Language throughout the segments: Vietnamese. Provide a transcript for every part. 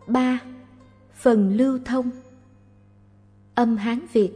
3. Phần lưu thông. Âm Hán Việt.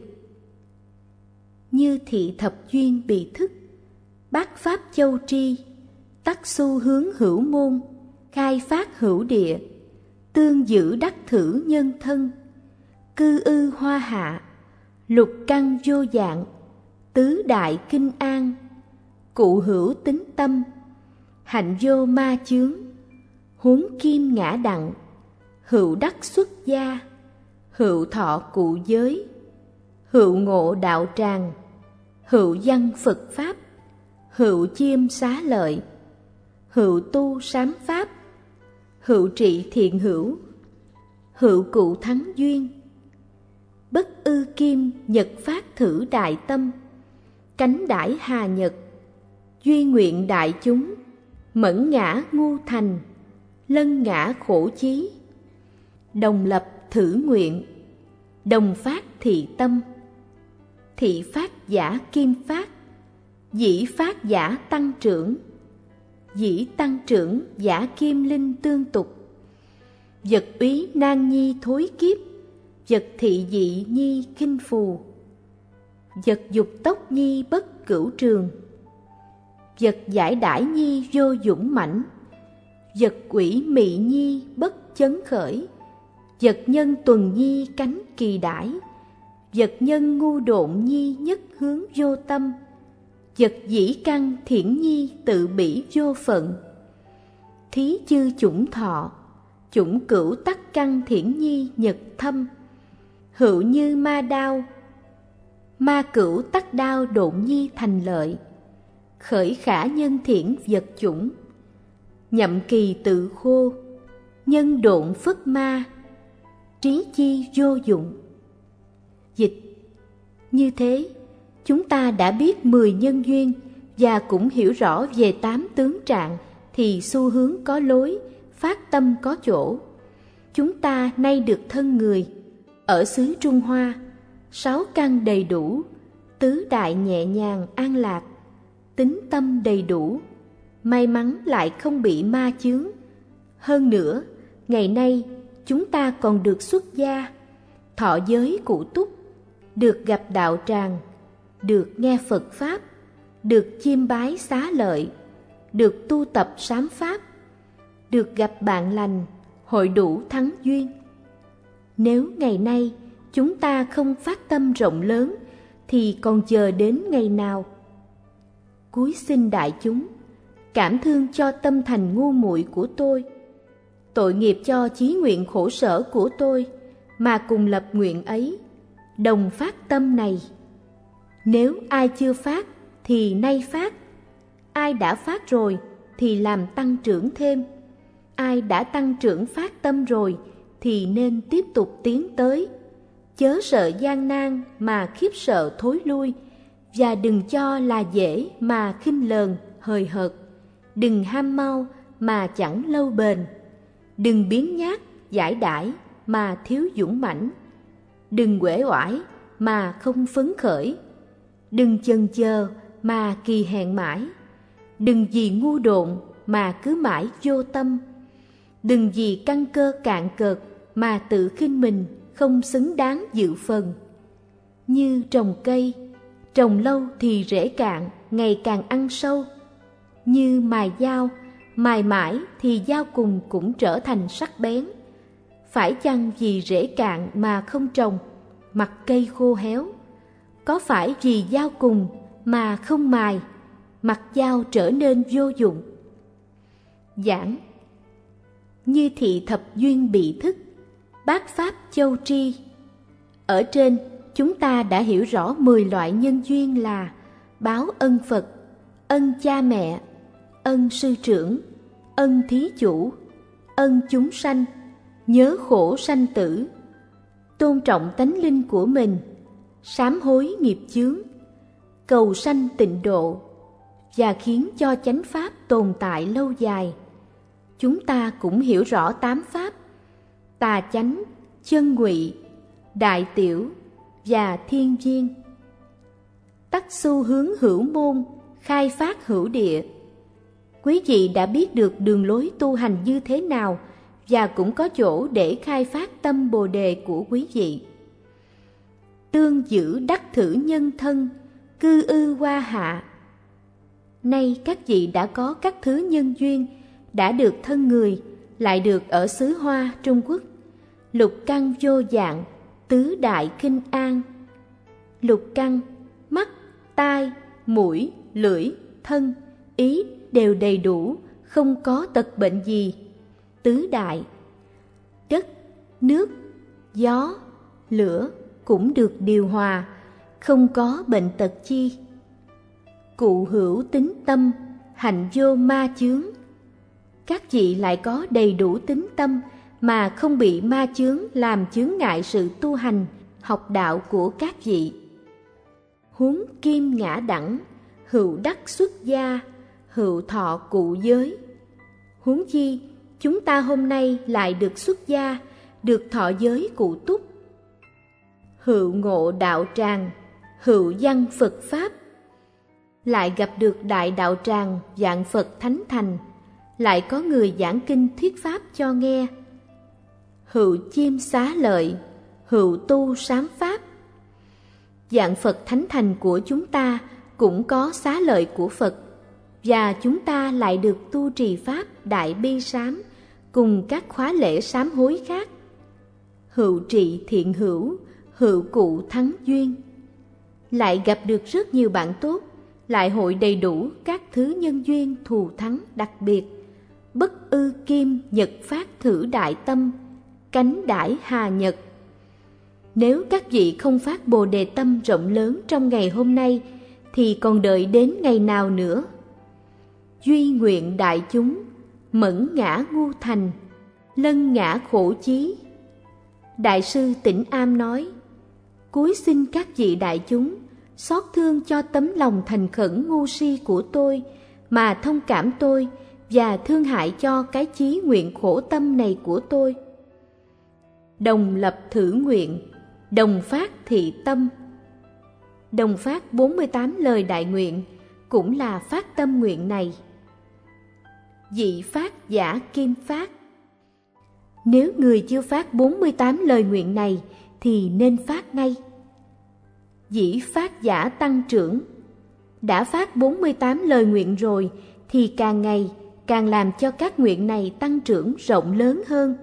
Như thị thập duyên bị thức, bát pháp châu tri, tắc xu hướng hữu môn, khai phát hữu địa, tương giữ đắc thử nhân thân, cư ư hoa hạ, lục căn vô dạng, tứ đại kinh an, cụ hữu tính tâm, hạnh vô ma chướng, huống kim ngã đặng, hữu đắc xuất gia, hữu thọ cụ giới, hữu ngộ đạo tràng, hữu văn Phật pháp, hữu chiêm xá lợi, hữu tu sám pháp, hữu trị thiện hữu, hữu cụ thắng duyên, bất ư kim nhật phát thử đại tâm, cánh đãi hà nhật, duy nguyện đại chúng, mẫn ngã ngu thành, lân ngã khổ chí, đồng lập thử nguyện, đồng phát thị tâm, thị phát giả kim phát, dĩ phát giả tăng trưởng, dĩ tăng trưởng giả kim linh tương tục, vật úy nan nhi thối kiếp, vật thị dị nhi kinh phù, vật dục tốc nhi bất cửu trường, vật giải đãi nhi vô dũng mãnh, vật quỷ mị nhi bất chấn khởi, vật nhân tuần nhi cánh kỳ đãi, vật nhân ngu độn nhi nhất hướng vô tâm, vật dĩ căn thiển nhi tự bỉ vô phận, thí chư chủng thọ, chủng cửu tắc căn thiển nhi nhật thâm, hữu như ma đao, ma cửu tắc đao độn nhi thành lợi, khởi khả nhân thiển vật chủng, nhậm kỳ tự khô, nhân độn phất ma, trí chi vô dụng. Dịch. Như thế, chúng ta đã biết 10 nhân duyên và cũng hiểu rõ về 8 tướng trạng thì xu hướng có lối, phát tâm có chỗ. Chúng ta nay được thân người, ở xứ Trung Hoa, 6 căn đầy đủ, tứ đại nhẹ nhàng an lạc, tính tâm đầy đủ, may mắn lại không bị ma chướng. Hơn nữa, ngày nay chúng ta còn được xuất gia, thọ giới cụ túc, được gặp đạo tràng, được nghe Phật Pháp, được chiêm bái xá lợi, được tu tập sám Pháp, được gặp bạn lành, hội đủ thắng duyên. Nếu ngày nay chúng ta không phát tâm rộng lớn, thì còn chờ đến ngày nào? Cúi xin đại chúng, cảm thương cho tâm thành ngu muội của tôi, tội nghiệp cho chí nguyện khổ sở của tôi, mà cùng lập nguyện ấy, đồng phát tâm này. Nếu ai chưa phát thì nay phát, ai đã phát rồi thì làm tăng trưởng thêm, ai đã tăng trưởng phát tâm rồi thì nên tiếp tục tiến tới, chớ sợ gian nan mà khiếp sợ thối lui, và đừng cho là dễ mà khinh lờn hời hợt, đừng ham mau mà chẳng lâu bền, đừng biếng nhác giải đãi mà thiếu dũng mãnh, đừng uể oải mà không phấn khởi, đừng chần chờ mà kỳ hẹn mãi, đừng vì ngu độn mà cứ mãi vô tâm, đừng vì căn cơ cạn cợt mà tự khinh mình không xứng đáng dự phần. Như trồng cây, trồng lâu thì rễ cạn, ngày càng ăn sâu. Như mài dao, mài mãi thì dao cùng cũng trở thành sắc bén. Phải chăng vì rễ cạn mà không trồng, mặt cây khô héo? Có phải vì dao cùng mà không mài, mặt dao trở nên vô dụng? Giảng. Như thị thập duyên bị thức, bát pháp châu tri. Ở trên, chúng ta đã hiểu rõ 10 loại nhân duyên là báo ân Phật, ân cha mẹ, ân sư trưởng, ân thí chủ, ân chúng sanh, nhớ khổ sanh tử, tôn trọng tánh linh của mình, sám hối nghiệp chướng, cầu sanh tịnh độ, và khiến cho chánh pháp tồn tại lâu dài. Chúng ta cũng hiểu rõ 8 pháp: tà chánh, chân ngụy, đại tiểu và thiên viên. Tắc xu hướng hữu môn, khai phát hữu địa. Quý vị đã biết được đường lối tu hành như thế nào và cũng có chỗ để khai phát tâm Bồ đề của quý vị. Tương giữ đắc thử nhân thân, cư ư hoa hạ. Nay các vị đã có các thứ nhân duyên, đã được thân người, lại được ở xứ Hoa Trung Quốc. Lục căn vô dạng, tứ đại khinh an. Lục căn, mắt, tai, mũi, lưỡi, thân, ý đều đầy đủ, không có tật bệnh gì. Tứ đại, đất, nước, gió, lửa cũng được điều hòa, không có bệnh tật chi. Cụ hữu tín tâm, hạnh vô ma chướng. Các vị lại có đầy đủ tín tâm mà không bị ma chướng làm chướng ngại sự tu hành, học đạo của các vị. Huống kim ngã đẳng, hữu đắc xuất gia, hữu thọ cụ giới. Huống chi, chúng ta hôm nay lại được xuất gia, được thọ giới cụ túc. Hữu ngộ đạo tràng, hữu văn Phật Pháp. Lại gặp được đại đạo tràng dạng Phật Thánh Thành, lại có người giảng kinh thuyết Pháp cho nghe. Hữu chiêm xá lợi, hữu tu sám Pháp. Dạng Phật Thánh Thành của chúng ta cũng có xá lợi của Phật, và chúng ta lại được tu trì Pháp Đại Bi Sám cùng các khóa lễ sám hối khác. Hữu trị thiện hữu, hữu cụ thắng duyên. Lại gặp được rất nhiều bạn tốt, lại hội đầy đủ các thứ nhân duyên thù thắng đặc biệt. Bất ư kim nhật phát thử đại tâm, cánh đãi hà nhật. Nếu các vị không phát Bồ đề tâm rộng lớn trong ngày hôm nay, thì còn đợi đến ngày nào nữa? Duy nguyện đại chúng, mẫn ngã ngu thành, lân ngã khổ chí. Đại sư Tĩnh Am nói, cúi xin các vị đại chúng xót thương cho tấm lòng thành khẩn ngu si của tôi, mà thông cảm tôi và thương hại cho cái chí nguyện khổ tâm này của tôi. Đồng lập thử nguyện, đồng phát thị tâm. Đồng phát 48 lời đại nguyện cũng là phát tâm nguyện này. Dị phát giả kim phát. Nếu người chưa phát 48 lời nguyện này thì nên phát ngay. Dĩ phát giả tăng trưởng. Đã phát 48 lời nguyện rồi thì càng ngày càng làm cho các nguyện này tăng trưởng rộng lớn hơn.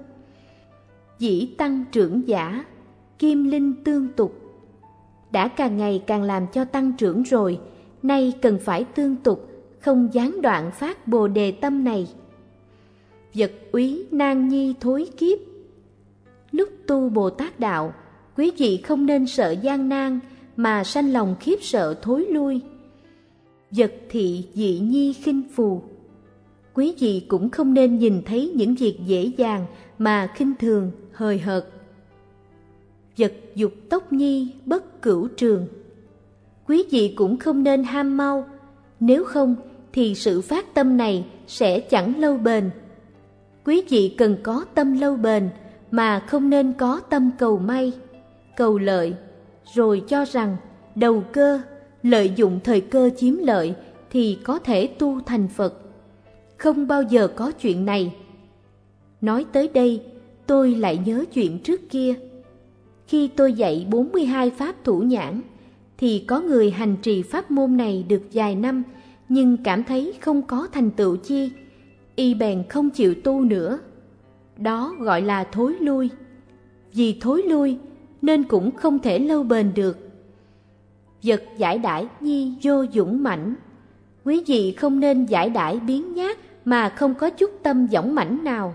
Dĩ tăng trưởng giả, kim linh tương tục. Đã càng ngày càng làm cho tăng trưởng rồi, nay cần phải tương tục, không gián đoạn phát Bồ đề tâm này. Vật úy nan nhi thối kiếp. Lúc tu Bồ Tát đạo, quý vị không nên sợ gian nan mà sanh lòng khiếp sợ thối lui. Vật thị dị nhi khinh phù. Quý vị cũng không nên nhìn thấy những việc dễ dàng mà khinh thường, hời hợt. Vật dục tốc nhi bất cửu trường. Quý vị cũng không nên ham mau, nếu không thì sự phát tâm này sẽ chẳng lâu bền. Quý vị cần có tâm lâu bền mà không nên có tâm cầu may, cầu lợi, rồi cho rằng đầu cơ, lợi dụng thời cơ chiếm lợi thì có thể tu thành Phật. Không bao giờ có chuyện này. Nói tới đây, tôi lại nhớ chuyện trước kia. Khi tôi dạy 42 pháp thủ nhãn, thì có người hành trì pháp môn này được vài năm, nhưng cảm thấy không có thành tựu chi, y bèn không chịu tu nữa. Đó gọi là thối lui. Vì thối lui nên cũng không thể lâu bền được. Vật giải đãi nhi vô dũng mãnh. Quý vị không nên giải đãi biếng nhác mà không có chút tâm dũng mãnh nào.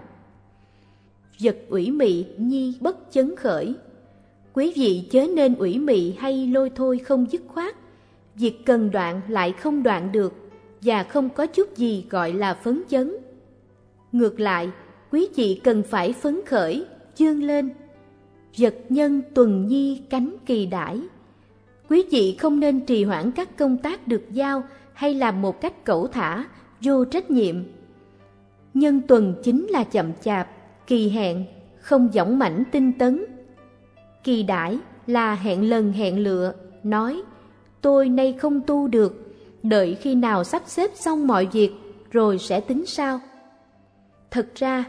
Vật ủy mị nhi bất chấn khởi. Quý vị chớ nên ủy mị hay lôi thôi không dứt khoát. Việc cần đoạn lại không đoạn được, và không có chút gì gọi là phấn chấn. Ngược lại, quý vị cần phải phấn khởi, vươn lên. Vật nhân tuần nhi cánh kỳ đãi. Quý vị không nên trì hoãn các công tác được giao hay làm một cách cẩu thả, vô trách nhiệm. Nhân tuần chính là chậm chạp, kỳ hẹn, không dõng mãnh tinh tấn. Kỳ đãi là hẹn lần hẹn lựa, nói tôi nay không tu được, đợi khi nào sắp xếp xong mọi việc rồi sẽ tính sao. Thật ra,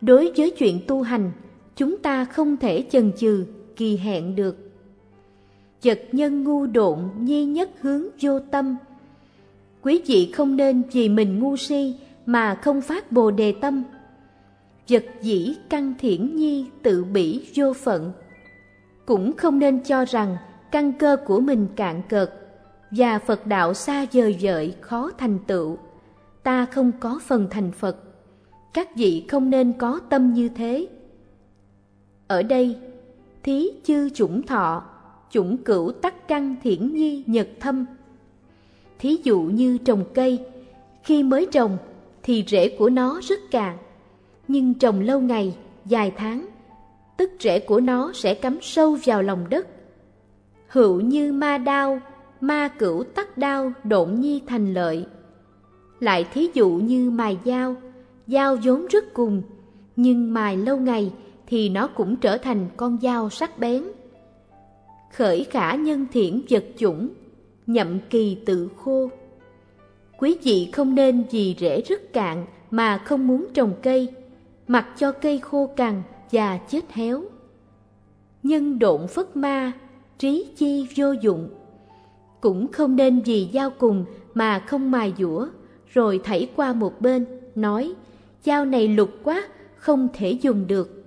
Đối với chuyện tu hành, chúng ta không thể chần chừ, kỳ hẹn được. Vật nhân ngu độn nhi nhất hướng vô tâm. Quý vị không nên vì mình ngu si mà không phát Bồ Đề tâm. Vật dĩ căn thiển nhi tự bỉ vô phận. Cũng không nên cho rằng căn cơ của mình cạn cợt và Phật đạo xa vời vợi khó thành tựu, ta không có phần thành Phật. Các vị không nên có tâm như thế. Ở đây, thí chư chủng thọ, chủng cửu tắc căn thiển nhi nhật thâm. Thí dụ như trồng cây, khi mới trồng thì rễ của nó rất cạn, nhưng trồng lâu ngày, vài tháng, tức rễ của nó sẽ cắm sâu vào lòng đất. Hữu như ma đao, ma cửu tắc đao độn nhi thành lợi. Lại thí dụ như mài dao, dao vốn rất cùn, nhưng mài lâu ngày thì nó cũng trở thành con dao sắc bén. Khởi khả nhân thiện vật chủng, nhậm kỳ tự khô. Quý vị không nên vì rễ rất cạn mà không muốn trồng cây, mặc cho cây khô cằn và chết héo. Nhân độn phất ma, trí chi vô dụng. Cũng không nên vì dao cùn mà không mài dũa, rồi thảy qua một bên, nói dao này lục quá, không thể dùng được.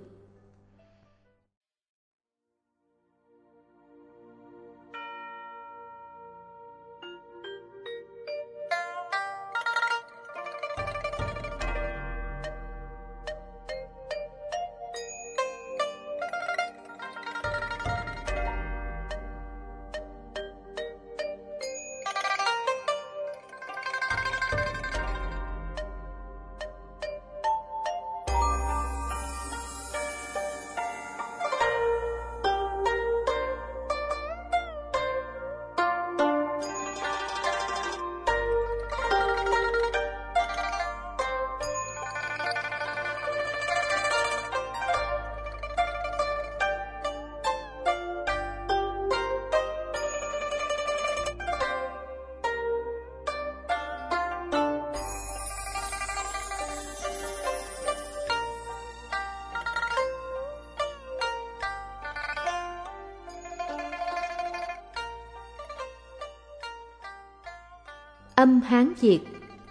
Âm Hán Việt.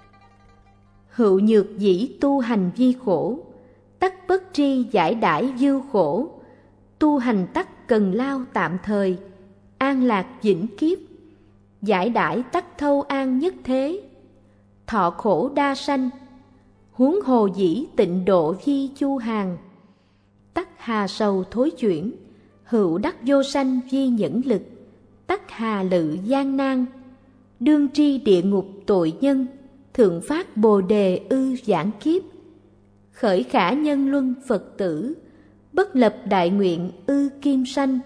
Hữu nhược dĩ tu hành vi khổ, tắc bất tri giải đãi vưu khổ. Tu hành tắc cần lao tạm thời, an lạc vĩnh kiếp. Giải đãi tắc thâu an nhất thế, thọ khổ đa sanh. Huống hồ dĩ tịnh độ vi chu hàng, tắc hà sầu thối chuyển. Hữu đắc vô sanh vi nhẫn lực, tắc hà lự gian nan. Đương tri địa ngục tội nhân, thượng phát bồ đề ư giảng kiếp. Khởi khả nhân luân Phật tử, bất lập đại nguyện ư kim sanh.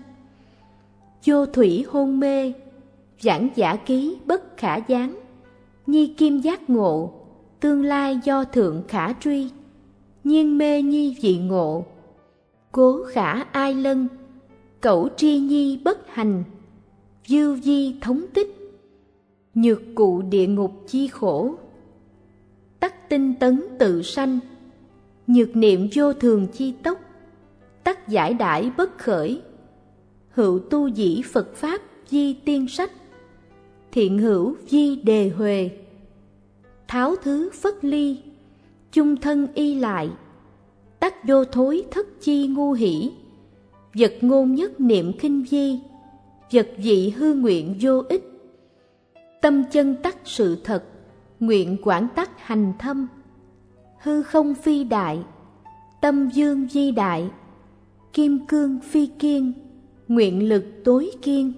Vô thủy hôn mê, giảng giả ký bất khả gián. Nhi kim giác ngộ, tương lai do thượng khả truy. Nhiên mê nhi vị ngộ, cố khả ai lân. Cẩu tri nhi bất hành, dư di thống tích. Nhược cụ địa ngục chi khổ, tắc tinh tấn tự sanh. Nhược niệm vô thường chi tốc, tắc giải đãi bất khởi. Hữu tu dĩ Phật Pháp di tiên sách, thiện hữu di đề huề. Tháo thứ phất ly, chung thân y lại. Tắc vô thối thất chi ngu hỷ. Vật ngôn nhất niệm khinh vi, vật dị hư nguyện vô ích. Tâm chân tắc sự thật, nguyện quảng tắc hành thâm. Hư không phi đại, tâm dương di đại. Kim cương phi kiên, nguyện lực tối kiên.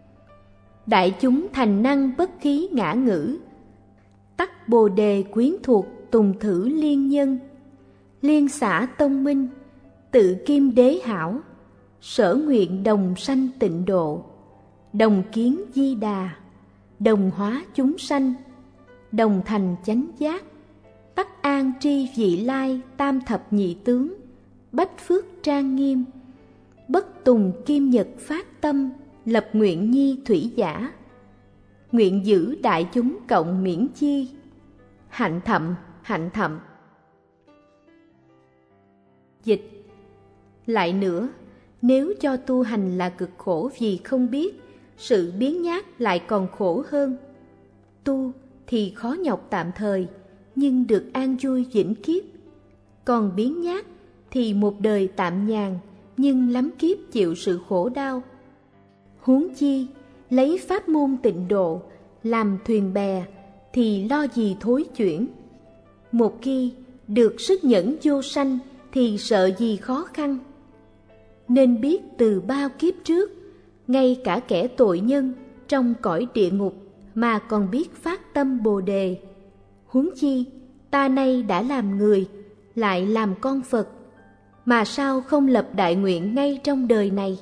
Đại chúng thành năng bất khí ngã ngữ, tắc bồ đề quyến thuộc tùng thử liên nhân. Liên xã tông minh, tự kim đế hảo. Sở nguyện đồng sanh tịnh độ, đồng kiến di đà. Đồng hóa chúng sanh, đồng thành chánh giác. Tắc an tri vị lai tam thập nhị tướng, bách phước trang nghiêm. Bất tùng kim nhật phát tâm, lập nguyện nhi thủy giả. Nguyện giữ đại chúng cộng miễn chi, hạnh thậm hạnh thậm. Dịch: lại nữa, nếu cho tu hành là cực khổ vì không biết, sự biếng nhác lại còn khổ hơn. Tu thì khó nhọc tạm thời, nhưng được an vui vĩnh kiếp. Còn biếng nhác thì một đời tạm nhàn, nhưng lắm kiếp chịu sự khổ đau. Huống chi, lấy pháp môn tịnh độ làm thuyền bè, thì lo gì thối chuyển. Một khi được sức nhẫn vô sanh, thì sợ gì khó khăn. Nên biết từ bao kiếp trước, ngay cả kẻ tội nhân trong cõi địa ngục mà còn biết phát tâm Bồ Đề. Huống chi, ta nay đã làm người, lại làm con Phật, mà sao không lập đại nguyện ngay trong đời này?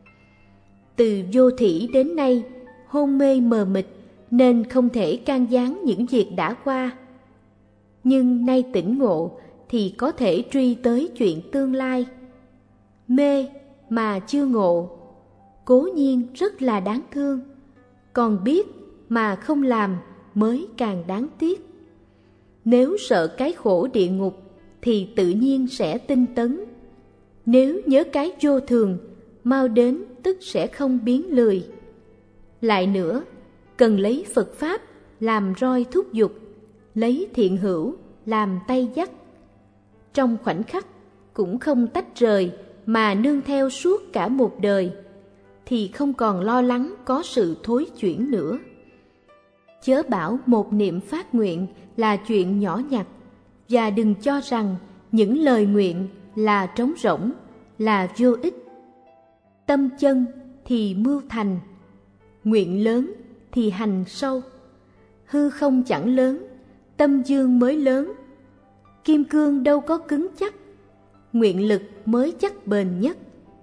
Từ vô thỉ đến nay, hôn mê mờ mịt, nên không thể can gián những việc đã qua. Nhưng nay tỉnh ngộ, thì có thể truy tới chuyện tương lai. Mê mà chưa ngộ, cố nhiên rất là đáng thương. Còn biết mà không làm mới càng đáng tiếc. Nếu sợ cái khổ địa ngục, thì tự nhiên sẽ tinh tấn. Nếu nhớ cái vô thường, mau đến tức sẽ không biến lười. Lại nữa, cần lấy Phật Pháp làm roi thúc giục, lấy thiện hữu làm tay dắt. Trong khoảnh khắc cũng không tách rời, mà nương theo suốt cả một đời, thì không còn lo lắng có sự thối chuyển nữa. Chớ bảo một niệm phát nguyện là chuyện nhỏ nhặt, và đừng cho rằng những lời nguyện là trống rỗng, là vô ích. Tâm chân thì mưu thành, nguyện lớn thì hành sâu. Hư không chẳng lớn, tâm dương mới lớn. Kim cương đâu có cứng chắc, nguyện lực mới chắc bền nhất.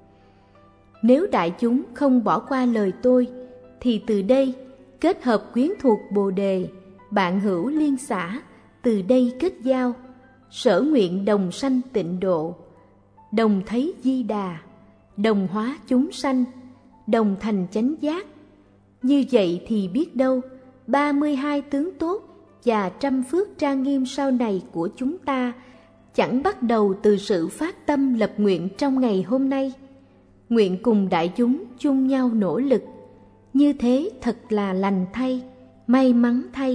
Nếu đại chúng không bỏ qua lời tôi, thì từ đây kết hợp quyến thuộc Bồ Đề, bạn hữu liên xã, từ đây kết giao, sở nguyện đồng sanh tịnh độ, đồng thấy Di Đà, đồng hóa chúng sanh, đồng thành chánh giác. Như vậy thì biết đâu 32 tướng tốt và trăm phước trang nghiêm sau này của chúng ta chẳng bắt đầu từ sự phát tâm lập nguyện trong ngày hôm nay. Nguyện cùng đại chúng chung nhau nỗ lực, như thế thật là lành thay, may mắn thay.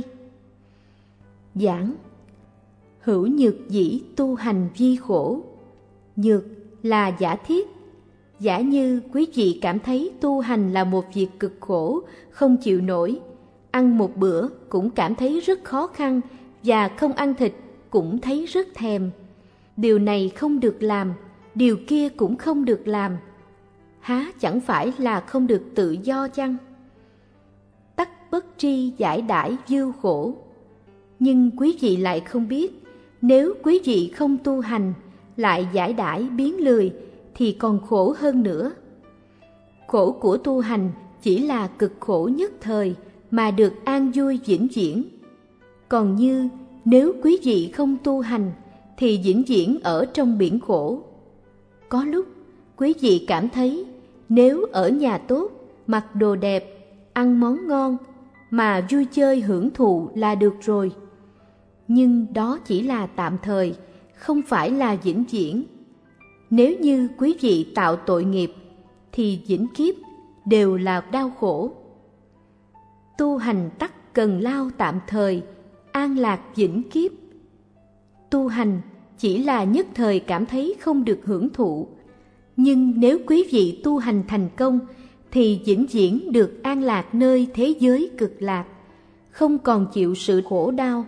Giảng: hữu nhược dĩ tu hành vi khổ. Nhược là giả thiết. Giả như quý vị cảm thấy tu hành là một việc cực khổ, không chịu nổi, ăn một bữa cũng cảm thấy rất khó khăn, và không ăn thịt cũng thấy rất thèm. Điều này không được làm, điều kia cũng không được làm. Há chẳng phải là không được tự do chăng? Tắc bất tri giải đãi vưu khổ. Nhưng quý vị lại không biết, nếu quý vị không tu hành, lại giải đãi biến lười, thì còn khổ hơn nữa. Khổ của tu hành chỉ là cực khổ nhất thời, mà được an vui vĩnh viễn. Còn như nếu quý vị không tu hành, thì vĩnh viễn ở trong biển khổ. Có lúc quý vị cảm thấy nếu ở nhà tốt, mặc đồ đẹp, ăn món ngon, mà vui chơi hưởng thụ là được rồi. Nhưng đó chỉ là tạm thời, không phải là vĩnh viễn. Nếu như quý vị tạo tội nghiệp, thì vĩnh kiếp đều là đau khổ. Tu hành tắc cần lao tạm thời, an lạc vĩnh kiếp. Tu hành chỉ là nhất thời cảm thấy không được hưởng thụ, nhưng nếu quý vị tu hành thành công, thì vĩnh viễn được an lạc nơi thế giới cực lạc, không còn chịu sự khổ đau.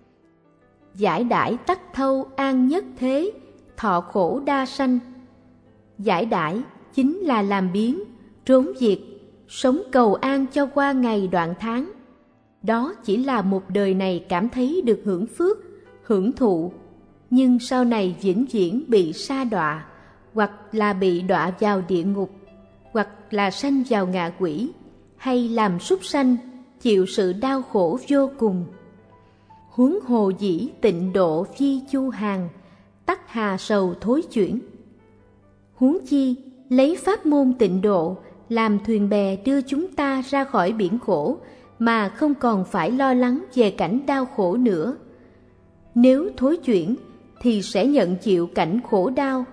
Giải đãi tắc thâu an nhất thế, thọ khổ đa sanh. Giải đãi chính là làm biếng, trốn việc, sống cầu an cho qua ngày đoạn tháng. Đó chỉ là một đời này cảm thấy được hưởng phước, hưởng thụ, nhưng sau này vĩnh viễn bị sa đọa, hoặc là bị đọa vào địa ngục, hoặc là sanh vào ngạ quỷ, hay làm súc sanh, chịu sự đau khổ vô cùng. Huống hồ dĩ tịnh độ phi chu hàng, tắc hà sầu thối chuyển. Huống chi lấy pháp môn tịnh độ làm thuyền bè đưa chúng ta ra khỏi biển khổ, mà không còn phải lo lắng về cảnh đau khổ nữa. Nếu thối chuyển thì sẽ nhận chịu cảnh khổ đau.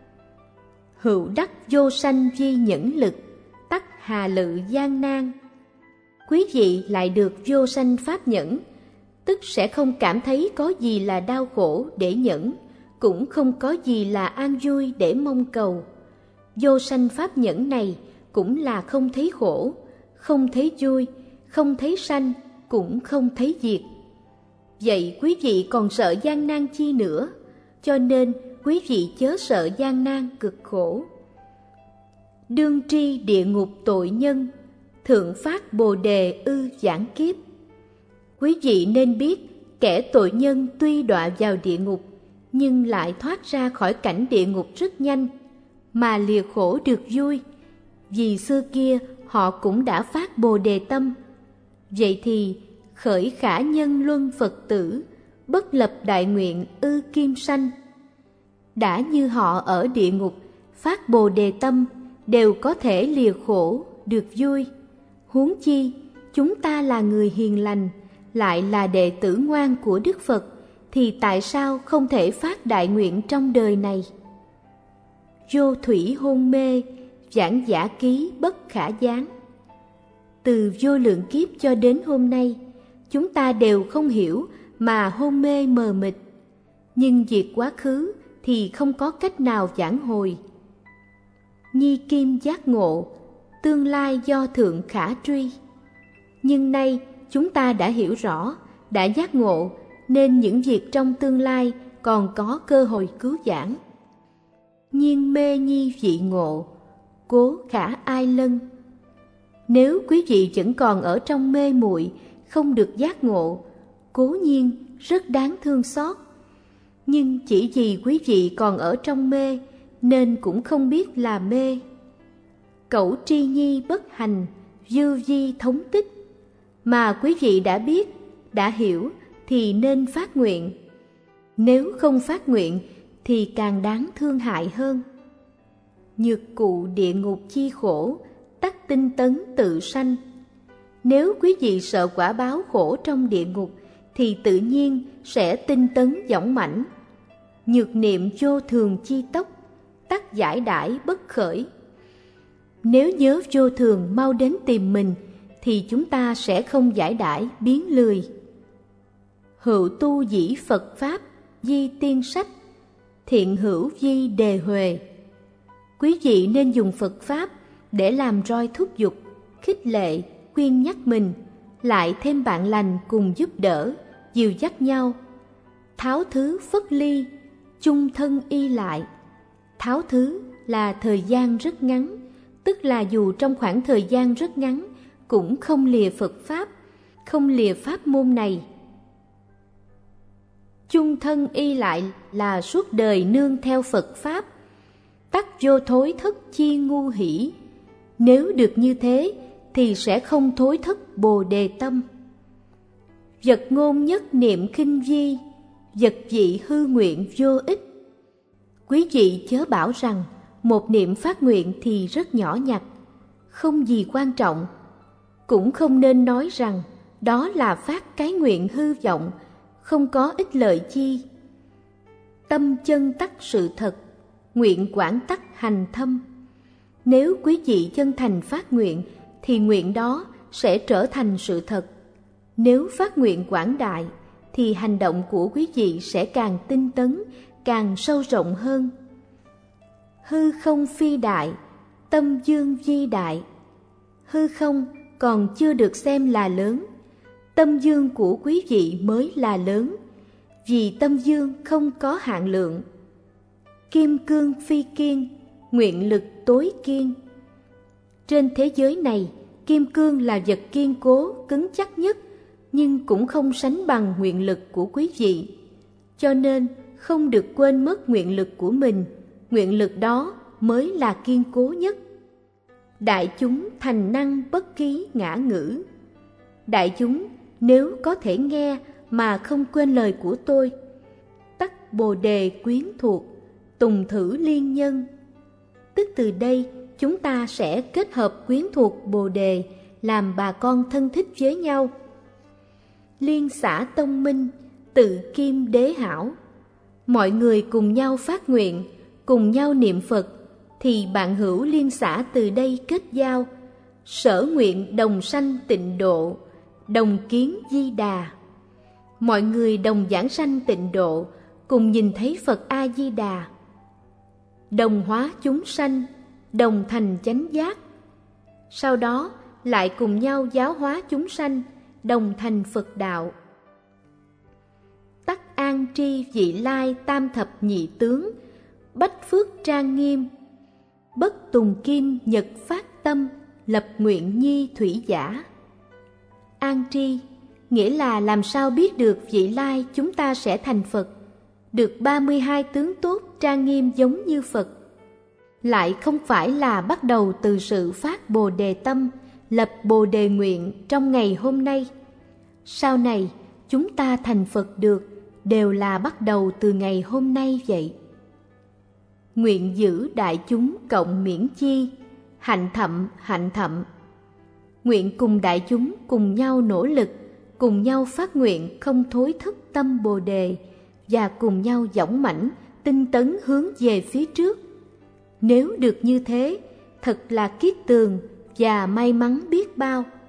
Hữu đắc vô sanh vi nhẫn lực, tắc hà lự gian nan. Quý vị lại được vô sanh pháp nhẫn, tức sẽ không cảm thấy có gì là đau khổ để nhẫn, cũng không có gì là an vui để mong cầu. Vô sanh pháp nhẫn này cũng là không thấy khổ, không thấy vui, không thấy sanh, cũng không thấy diệt. Vậy quý vị còn sợ gian nan chi nữa? Cho nên quý vị chớ sợ gian nan cực khổ. Đương tri địa ngục tội nhân, thượng phát bồ đề ư giảng kiếp. Quý vị nên biết, kẻ tội nhân tuy đọa vào địa ngục, nhưng lại thoát ra khỏi cảnh địa ngục rất nhanh, mà lìa khổ được vui, vì xưa kia họ cũng đã phát bồ đề tâm. Vậy thì khởi khả nhân luân Phật tử, bất lập đại nguyện ư kim sanh. Đã như họ ở địa ngục phát bồ đề tâm, đều có thể lìa khổ được vui. Huống chi chúng ta là người hiền lành, lại là đệ tử ngoan của Đức Phật, thì tại sao không thể phát đại nguyện trong đời này? Vô thủy hôn mê, giảng giả ký bất khả gián. Từ vô lượng kiếp cho đến hôm nay, chúng ta đều không hiểu mà hôn mê mờ mịt. Nhưng việc quá khứ thì không có cách nào vãn hồi. Nhi kim giác ngộ, tương lai do thượng khả truy. Nhưng nay chúng ta đã hiểu rõ, đã giác ngộ, nên những việc trong tương lai còn có cơ hội cứu vãn. Nhiên mê nhi vị ngộ, cố khả ai lân. Nếu quý vị vẫn còn ở trong mê muội, không được giác ngộ, cố nhiên rất đáng thương xót. Nhưng chỉ vì quý vị còn ở trong mê, nên cũng không biết là mê. Cẩu tri nhi bất hành, dư di thống tích. Mà quý vị đã biết, đã hiểu thì nên phát nguyện. Nếu không phát nguyện thì càng đáng thương hại hơn. Nhược cụ địa ngục chi khổ, tắc tinh tấn tự sanh. Nếu quý vị sợ quả báo khổ trong địa ngục, thì tự nhiên sẽ tinh tấn dõng mãnh. Nhược niệm vô thường chi tốc, tắc giải đãi bất khởi. Nếu nhớ vô thường mau đến tìm mình, thì chúng ta sẽ không giải đãi biến lười. Hữu tu dĩ Phật Pháp, di tiên sách, thiện hữu di đề huề. Quý vị nên dùng Phật Pháp để làm roi thúc giục, khích lệ, khuyên nhắc mình, lại thêm bạn lành cùng giúp đỡ, dìu dắt nhau. Tháo thứ phất ly, chung thân y lại. Tháo thứ là thời gian rất ngắn, tức là dù trong khoảng thời gian rất ngắn, cũng không lìa Phật Pháp, không lìa pháp môn này. Chung thân y lại là suốt đời nương theo Phật Pháp. Tắc vô thối thất chi ngu hỷ. Nếu được như thế, thì sẽ không thối thất bồ đề tâm. Vật ngôn nhất niệm khinh vi, vật dị hư nguyện vô ích. Quý vị chớ bảo rằng một niệm phát nguyện thì rất nhỏ nhặt, không gì quan trọng. Cũng không nên nói rằng đó là phát cái nguyện hư vọng, không có ích lợi chi. Tâm chân tắc sự thật, nguyện quảng tắc hành thâm. Nếu quý vị chân thành phát nguyện, thì nguyện đó sẽ trở thành sự thật. Nếu phát nguyện quảng đại, thì hành động của quý vị sẽ càng tinh tấn, càng sâu rộng hơn. Hư không phi đại, tâm dương vi đại. Hư không còn chưa được xem là lớn, tâm dương của quý vị mới là lớn, vì tâm dương không có hạn lượng. Kim cương phi kiên, nguyện lực tối kiên. Trên thế giới này, kim cương là vật kiên cố, cứng chắc nhất, nhưng cũng không sánh bằng nguyện lực của quý vị. Cho nên không được quên mất nguyện lực của mình, nguyện lực đó mới là kiên cố nhất. Đại chúng thành năng bất ký ngã ngữ. Đại chúng nếu có thể nghe mà không quên lời của tôi, tắc bồ đề quyến thuộc, tùng thử liên nhân. Tức từ đây chúng ta sẽ kết hợp quyến thuộc bồ đề, làm bà con thân thích với nhau. Liên xã tông minh, tự kim đế hảo. Mọi người cùng nhau phát nguyện, cùng nhau niệm Phật, thì bạn hữu liên xã từ đây kết giao, sở nguyện đồng sanh tịnh độ, đồng kiến Di Đà. Mọi người đồng giảng sanh tịnh độ, cùng nhìn thấy Phật A Di Đà, đồng hóa chúng sanh, đồng thành chánh giác. Sau đó lại cùng nhau giáo hóa chúng sanh, đồng thành Phật đạo. Tắc an tri vị lai tam thập nhị tướng, bách phước trang nghiêm, bất tùng kim nhật phát tâm, lập nguyện nhi thủy giả. An tri nghĩa là làm sao biết được vị lai chúng ta sẽ thành Phật, được 32 tướng tốt trang nghiêm giống như Phật. Lại không phải là bắt đầu từ sự phát Bồ Đề tâm, lập Bồ Đề nguyện trong ngày hôm nay. Sau này chúng ta thành Phật được đều là bắt đầu từ ngày hôm nay vậy. Nguyện giữ đại chúng cộng miễn chi, hạnh thậm. Nguyện cùng đại chúng cùng nhau nỗ lực, cùng nhau phát nguyện không thối thức tâm Bồ Đề, và cùng nhau dõng mãnh, tinh tấn hướng về phía trước. Nếu được như thế, thật là kiết tường và may mắn biết bao.